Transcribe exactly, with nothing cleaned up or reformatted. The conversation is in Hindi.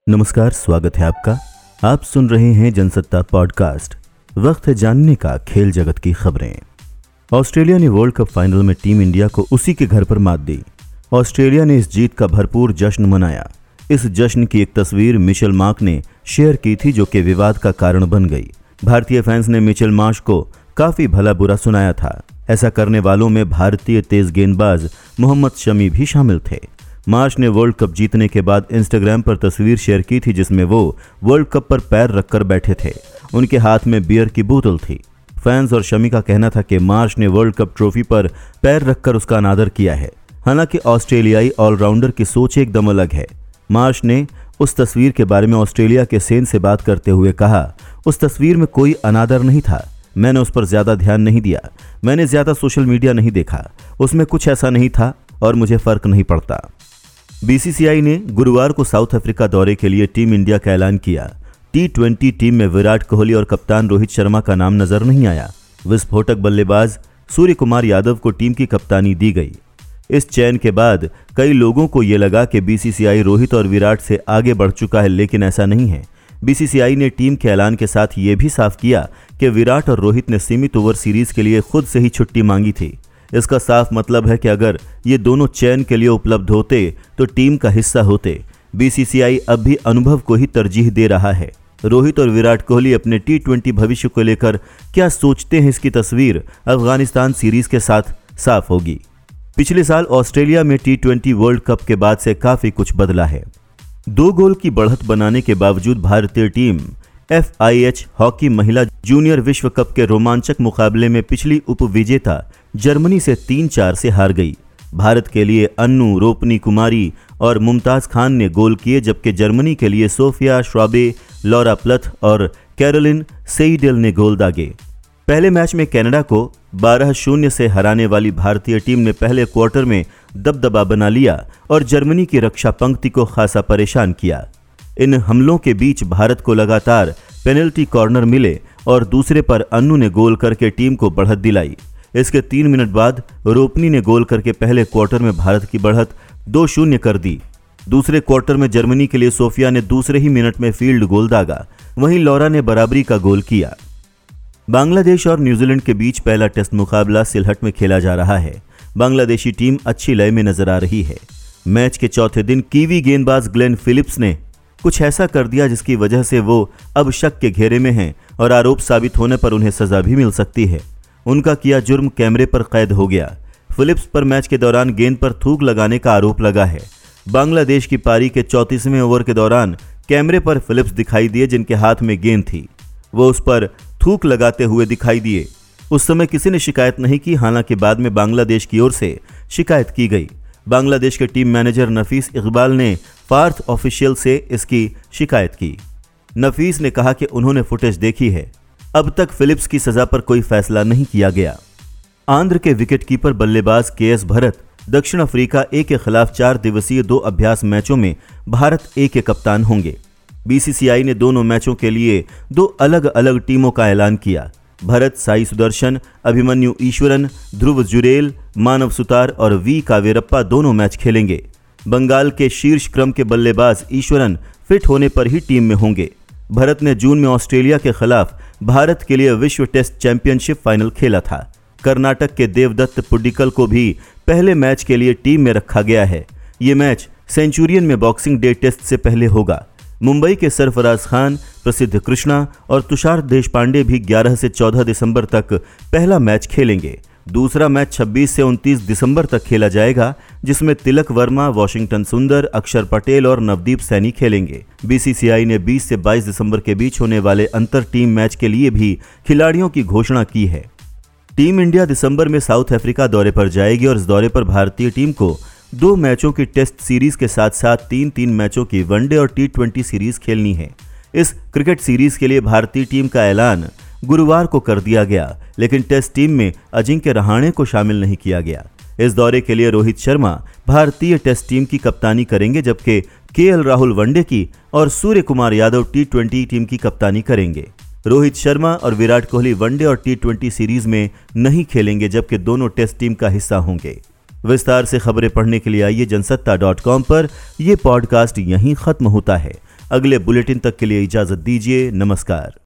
नमस्कार, स्वागत है आपका। आप सुन रहे हैं जनसत्ता पॉडकास्ट। वक्त है जानने का खेल जगत की खबरें। ऑस्ट्रेलिया ने वर्ल्ड कप फाइनल में टीम इंडिया को उसी के घर पर मात दी। ऑस्ट्रेलिया ने इस जीत का भरपूर जश्न मनाया। इस जश्न की एक तस्वीर मिचेल मार्श ने शेयर की थी, जो कि विवाद का कारण बन गई। भारतीय फैंस ने मिचेल मार्श को काफी भला बुरा सुनाया था। ऐसा करने वालों में भारतीय तेज गेंदबाज मोहम्मद शमी भी शामिल थे। मार्श ने वर्ल्ड कप जीतने के बाद इंस्टाग्राम पर तस्वीर शेयर की थी, जिसमें वो वर्ल्ड कप पर पैर रखकर बैठे थे। उनके हाथ में बियर की बोतल थी। फैंस और शमी का कहना था कि मार्श ने वर्ल्ड कप ट्रॉफी पर पैर रखकर उसका अनादर किया है। हालांकि ऑस्ट्रेलियाई ऑलराउंडर की सोच एकदम अलग है। मार्श ने उस तस्वीर के बारे में ऑस्ट्रेलिया के सेन से बात करते हुए कहा, उस तस्वीर में कोई अनादर नहीं था। मैंने उस पर ज्यादा ध्यान नहीं दिया। मैंने ज्यादा सोशल मीडिया नहीं देखा। उसमें कुछ ऐसा नहीं था और मुझे फर्क नहीं पड़ता। बीसीसीआई ने गुरुवार को साउथ अफ्रीका दौरे के लिए टीम इंडिया का ऐलान किया। टी ट्वेंटी टीम में विराट कोहली और कप्तान रोहित शर्मा का नाम नजर नहीं आया। विस्फोटक बल्लेबाज सूर्य कुमार यादव को टीम की कप्तानी दी गई। इस चयन के बाद कई लोगों को ये लगा कि बीसीसीआई रोहित और विराट से आगे बढ़ चुका है, लेकिन ऐसा नहीं है। बीसीसीआई ने टीम के ऐलान के साथ ये भी साफ किया कि विराट और रोहित ने सीमित ओवर सीरीज के लिए खुद से ही छुट्टी मांगी थी। इसका साफ मतलब है कि अगर ये दोनों चयन के लिए उपलब्ध होते तो टीम का हिस्सा होते। बीसीसीआई अब भी अनुभव को ही तरजीह दे रहा है। रोहित और विराट कोहली अपने टी ट्वेंटी भविष्य को लेकर क्या सोचते हैं, इसकी तस्वीर अफगानिस्तान सीरीज के साथ साफ होगी। पिछले साल ऑस्ट्रेलिया में टी ट्वेंटी वर्ल्ड कप के बाद से काफी कुछ बदला है। दो गोल की बढ़त बनाने के बावजूद भारतीय team F I H hockey महिला जूनियर विश्व कप के रोमांचक मुकाबले में पिछली उपविजेता जर्मनी से तीन चार से हार गई। भारत के लिए अन्नू, रोपनी कुमारी और मुमताज खान ने गोल किए, जबकि जर्मनी के लिए सोफिया श्वाबे, लॉरा प्लथ और कैरोलिन सेइडेल ने गोल दागे। पहले मैच में कनाडा को बारह शून्य से हराने वाली भारतीय टीम ने पहले क्वार्टर में दबदबा बना लिया और जर्मनी की रक्षा पंक्ति को खासा परेशान किया। इन हमलों के बीच भारत को लगातार पेनल्टी कॉर्नर मिले और दूसरे पर अन्नू ने गोल करके टीम को बढ़त दिलाई। इसके तीन मिनट बाद रोपनी ने गोल करके पहले क्वार्टर में भारत की बढ़त दो शून्य कर दी। दूसरे क्वार्टर में जर्मनी के लिए सोफिया ने दूसरे ही मिनट में फील्ड गोल दागा। वहीं लॉरा ने बराबरी का गोल किया। बांग्लादेश और न्यूजीलैंड के बीच पहला टेस्ट मुकाबला सिलहट में खेला जा रहा है। बांग्लादेशी टीम अच्छी लय में नजर आ रही है। मैच के चौथे दिन कीवी गेंदबाज ग्लेन फिलिप्स ने कुछ ऐसा कर दिया जिसकी वजह से वो अब शक के घेरे में हैं और आरोप साबित होने पर उन्हें सजा भी मिल सकती है। उनका किया जुर्म कैमरे पर कैद हो गया। फिलिप्स पर मैच के दौरान गेंद पर थूक लगाने का आरोप लगा है। बांग्लादेश की पारी के चौंतीसवें ओवर के दौरान कैमरे पर फिलिप्स दिखाई दिए, जिनके हाथ में गेंद थी। वो उस पर थूक लगाते हुए दिखाई दिए। उस समय किसी ने शिकायत नहीं की। हालांकि बाद में बांग्लादेश की ओर से शिकायत की गई। बांग्लादेश के टीम मैनेजर नफीस इकबाल ने पार्थ ऑफिशियल से इसकी शिकायत की। नफीस ने कहा कि उन्होंने फुटेज देखी है। अब तक फिलिप्स की सजा पर कोई फैसला नहीं किया गया। आंध्र के विकेटकीपर बल्लेबाज के एस भरत दक्षिण अफ्रीका ए के खिलाफ चार दिवसीय दो अभ्यास मैचों में भारत ए के कप्तान होंगे। बीसीसीआई ने दोनों मैचों के लिए दो अलग अलग टीमों का ऐलान किया। भरत साई सुदर्शन, अभिमन्यु ईश्वरन, ध्रुव जुरेल, मानव सुतार और वी कावेरप्पा दोनों मैच खेलेंगे। बंगाल के शीर्ष क्रम के बल्लेबाज ईश्वरन फिट होने पर ही टीम में होंगे। भरत ने जून में ऑस्ट्रेलिया के खिलाफ भारत के लिए विश्व टेस्ट चैंपियनशिप फाइनल खेला था। कर्नाटक के देवदत्त पुडिक्कल को भी पहले मैच के लिए टीम में रखा गया है। ये मैच सेंचुरियन में बॉक्सिंग डे टेस्ट से पहले होगा। मुंबई के सरफराज खान, प्रसिद्ध कृष्णा और तुषार देशपांडे भी ग्यारह से चौदह दिसंबर तक पहला मैच खेलेंगे। दूसरा मैच छब्बीस से उनतीस दिसंबर तक खेला जाएगा, जिसमें तिलक वर्मा, वॉशिंगटन सुंदर, अक्षर पटेल और नवदीप सैनी खेलेंगे। बीसीसीआई ने बीस से बाईस दिसंबर के बीच होने वाले अंतर टीम मैच के लिए भी खिलाड़ियों की घोषणा की है। टीम इंडिया दिसंबर में साउथ अफ्रीका दौरे पर जाएगी और इस दौरे पर भारतीय टीम को दो मैचों की टेस्ट सीरीज के साथ साथ तीन तीन मैचों की वनडे और टी ट्वेंटी सीरीज खेलनी है। इस क्रिकेट सीरीज के लिए भारतीय टीम का ऐलान गुरुवार को कर दिया गया, लेकिन टेस्ट टीम में अजिंक्य रहाणे को शामिल नहीं किया गया। इस दौरे के लिए रोहित शर्मा भारतीय टेस्ट टीम की कप्तानी करेंगे, जबकि के एल राहुल वनडे की और Surya Kumar Yadav T twenty team की कप्तानी करेंगे। रोहित शर्मा और विराट कोहली वनडे और टी ट्वेंटी सीरीज में नहीं खेलेंगे, जबकि दोनों टेस्ट टीम का हिस्सा होंगे। विस्तार से खबरें पढ़ने के लिए आइए जनसत्ता डॉट कॉम पर। यह पॉडकास्ट यहीं खत्म होता है। अगले बुलेटिन तक के लिए इजाजत दीजिए। नमस्कार।